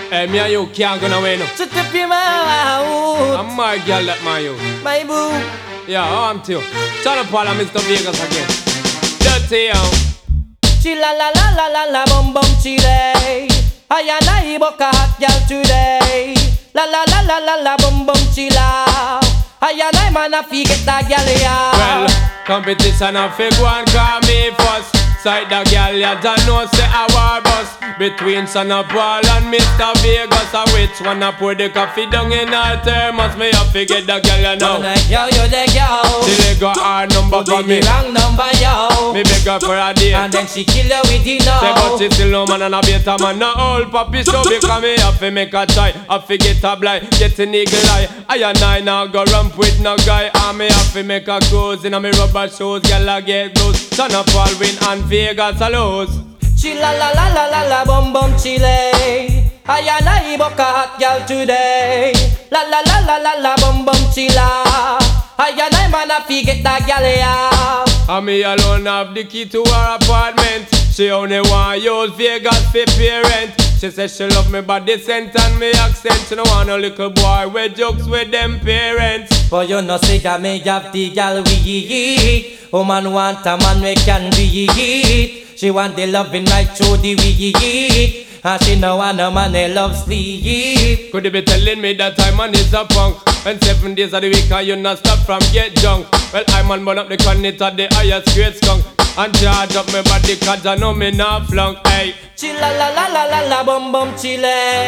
Hey, me and you can't go nowhere no. Shut up your mouth. I'm my girl that my you. My boo. Yeah, I'm too. Shut up, Paul and Mr. Vegas again. Dirty, Chilla la la la la la bum bum chile. I and I book a hot girl today. La la la la la la bum bum chilla. I and I man a fi get that girl ya. well, competition a fig one call me first. Side the girl ya don't know say a war bus. Between Son of Paul and Mr. Vegas, a which one a pour the coffee down in her thermos? Me a fi get the girl ya now. Yo, you the girl. She leg got her number for me. Wrong number yo. Me beg her for a date. And then she kill her with it now. Say but she still no man and a better man. No old puppy so because me have to make a try. Have to get a blind, get an eagle eye. I and I now go ramp with no guy. And me have to make a cruise in a me rubber shoes. Girl I get blues. Son of Paul win and Vegas a lose. Chilla la la la la la bum bum chile. I and I book a hot girl today. La la la la la la bum bum chilla. I and I man a fi get that girl ya. And me alone have the key to her apartment. She only want use Vegas for parent. She says she love me body scent and me accent. She no want a little boy with jokes with them parents. But you know say that me have the girl we eat. Woman want a man we can be it. She want the loving right through the week. And she no want a man who loves sleep. Could you be telling me that I man is a punk? And 7 days of the week and you not stop from get drunk. Well I man burn up the connect at the highest grade skunk. And charge up my body cause I know me not flunk. Hey. Chilla la la la la la bum bum chile.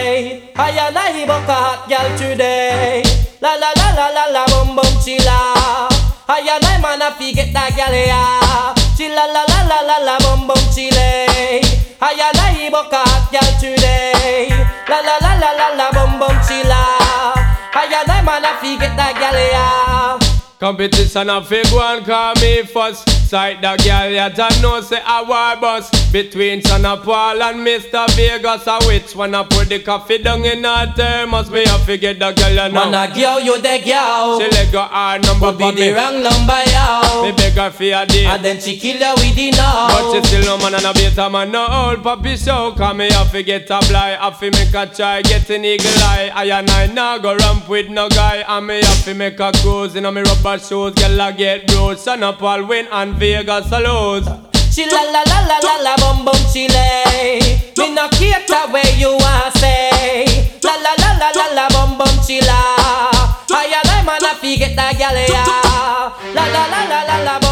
I and I book a hot girl today. La la la la la la bum bum chilla. I and I man a fi get that girl ya. Chilla la la la la la bum bum chile. I and I book a hot girl today. La la la la la la bum bum chilla. I and I man a fi get that girl ya. Competition a fig one call me first. Sight the girl ya don't know say a war bus. Between Son of Paul and Mr. Vegas, a which one a put the coffee down in her thermos? Me a forget the girl ya now. Man a girl, you the girl. She leg got her number But for be the me. wrong number yo. Me beg her for a date. And then she kill her with it now. But she still no man and a better man. No old puppy show. Cause me have to get a fly. Have to make a try. Get an eagle eye. I and I now go ramp with no guy. And me have to make a cruise in a me rubber shoes. Girl I get bruised. Son of Paul win and Vegas a lose. Chilla la la la la la bum bum chile. Me no cater where you want say. La la la la la la bum bum chilla. I and I man a fi get that gyal ya. La la la la la la.